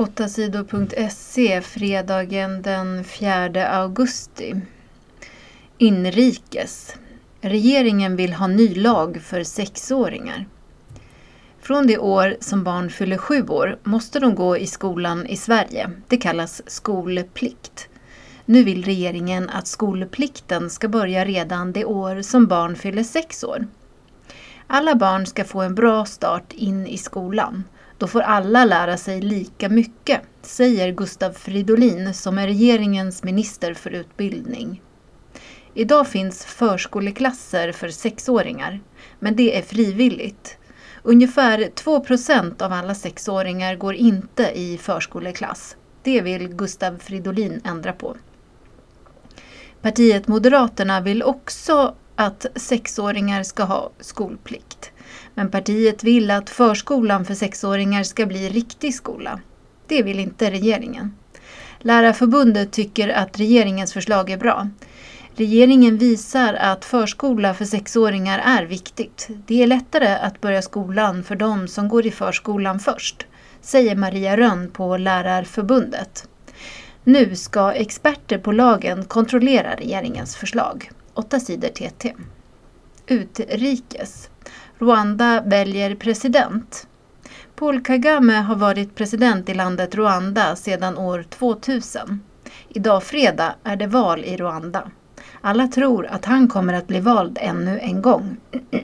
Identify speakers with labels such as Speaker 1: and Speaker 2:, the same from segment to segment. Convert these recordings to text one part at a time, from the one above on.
Speaker 1: 8sidor.se fredagen den 4 augusti. Inrikes. Regeringen vill ha ny lag för 6-åringar. Från det år som barn fyller 7 år måste de gå i skolan i Sverige. Det kallas skolplikt. Nu vill regeringen att skolplikten ska börja redan det år som barn fyller 6 år. Alla barn ska få en bra start in i skolan. Då får alla lära sig lika mycket, säger Gustav Fridolin som är regeringens minister för utbildning. Idag finns förskoleklasser för 6-åringar, men det är frivilligt. Ungefär 2% av alla 6-åringar går inte i förskoleklass. Det vill Gustav Fridolin ändra på. Partiet Moderaterna vill också att 6-åringar ska ha skolplikt. Men partiet vill att förskolan för 6-åringar ska bli riktig skola. Det vill inte regeringen. Lärarförbundet tycker att regeringens förslag är bra. Regeringen visar att förskola för 6-åringar är viktigt. Det är lättare att börja skolan för de som går i förskolan först, säger Maria Rönn på Lärarförbundet. Nu ska experter på lagen kontrollera regeringens förslag. 8 sidor TT. Utrikes. Rwanda väljer president. Paul Kagame har varit president i landet Rwanda sedan år 2000. Idag fredag är det val i Rwanda. Alla tror att han kommer att bli vald ännu en gång.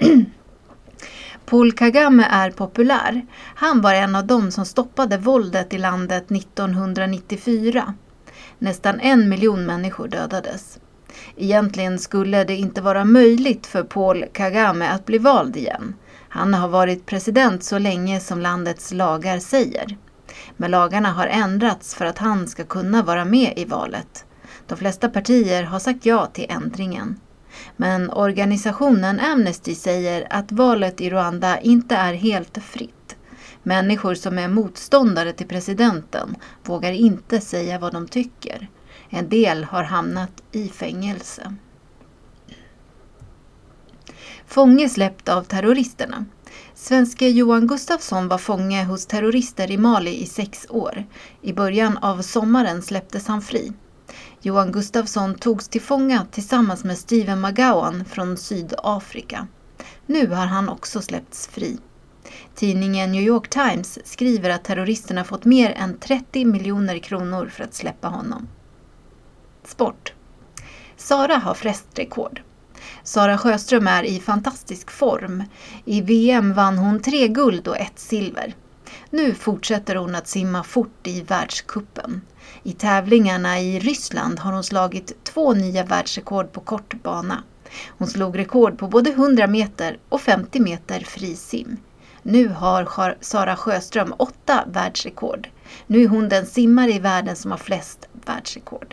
Speaker 1: Paul Kagame är populär. Han var en av dem som stoppade våldet i landet 1994. Nästan 1 miljon människor dödades. Egentligen skulle det inte vara möjligt för Paul Kagame att bli vald igen. Han har varit president så länge som landets lagar säger. Men lagarna har ändrats för att han ska kunna vara med i valet. De flesta partier har sagt ja till ändringen. Men organisationen Amnesty säger att valet i Rwanda inte är helt fritt. Människor som är motståndare till presidenten vågar inte säga vad de tycker. En del har hamnat i fängelse. Fånge släppt av terroristerna. Svenske Johan Gustafsson var fånge hos terrorister i Mali i 6 år. I början av sommaren släpptes han fri. Johan Gustafsson togs till fånga tillsammans med Stephen McGowan från Sydafrika. Nu har han också släppts fri. Tidningen New York Times skriver att terroristerna fått mer än 30 miljoner kronor för att släppa honom. Sport. Sara har flestrekord. Sara Sjöström är i fantastisk form. I VM vann hon 3 guld och 1 silver. Nu fortsätter hon att simma fort i världskuppen. I tävlingarna i Ryssland har hon slagit 2 nya världsrekord på kort bana. Hon slog rekord på både 100 meter och 50 meter frisim. Nu har Sara Sjöström 8 världsrekord. Nu är hon den simmare i världen som har flest världsrekord.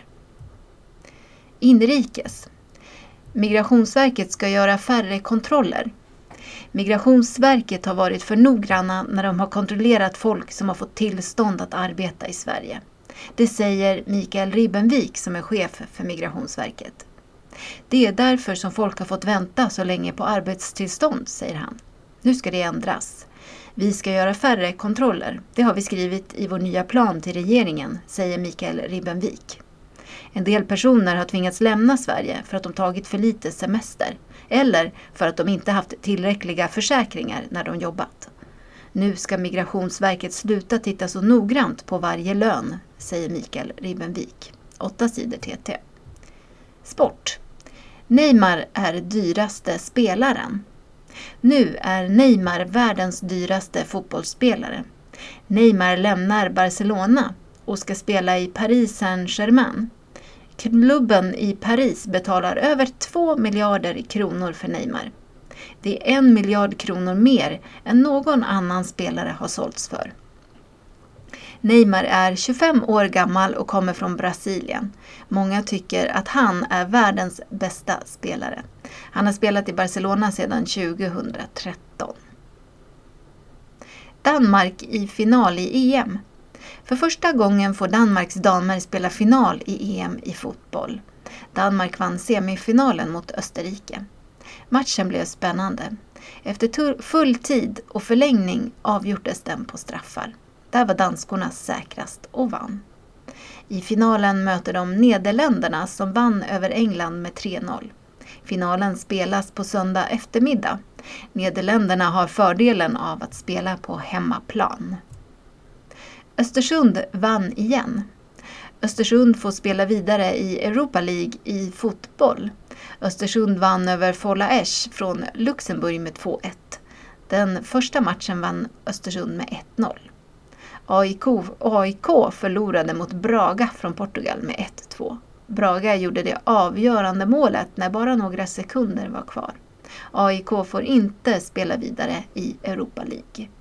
Speaker 1: Inrikes. Migrationsverket ska göra färre kontroller. Migrationsverket har varit för noggranna när de har kontrollerat folk som har fått tillstånd att arbeta i Sverige. Det säger Mikael Ribbenvik som är chef för Migrationsverket. Det är därför som folk har fått vänta så länge på arbetstillstånd, säger han. Nu ska det ändras. Vi ska göra färre kontroller. Det har vi skrivit i vår nya plan till regeringen, säger Mikael Ribbenvik. En del personer har tvingats lämna Sverige för att de tagit för lite semester eller för att de inte haft tillräckliga försäkringar när de jobbat. Nu ska Migrationsverket sluta titta så noggrant på varje lön, säger Mikael Ribbenvik. 8 sidor TT. Sport. Neymar är dyraste spelaren. Nu är Neymar världens dyraste fotbollsspelare. Neymar lämnar Barcelona och ska spela i Paris Saint-Germain. Klubben i Paris betalar över 2 miljarder kronor för Neymar. Det är 1 miljard kronor mer än någon annan spelare har sålts för. Neymar är 25 år gammal och kommer från Brasilien. Många tycker att han är världens bästa spelare. Han har spelat i Barcelona sedan 2013. Danmark i final i EM. För första gången får Danmarks damer spela final i EM i fotboll. Danmark vann semifinalen mot Österrike. Matchen blev spännande. Efter full tid och förlängning avgjordes den på straffar. Där var danskorna säkrast och vann. I finalen möter de Nederländerna som vann över England med 3-0. Finalen spelas på söndag eftermiddag. Nederländerna har fördelen av att spela på hemmaplan. Östersund vann igen. Östersund får spela vidare i Europa League i fotboll. Östersund vann över Fola Esch från Luxemburg med 2-1. Den första matchen vann Östersund med 1-0. AIK förlorade mot Braga från Portugal med 1-2. Braga gjorde det avgörande målet när bara några sekunder var kvar. AIK får inte spela vidare i Europa League.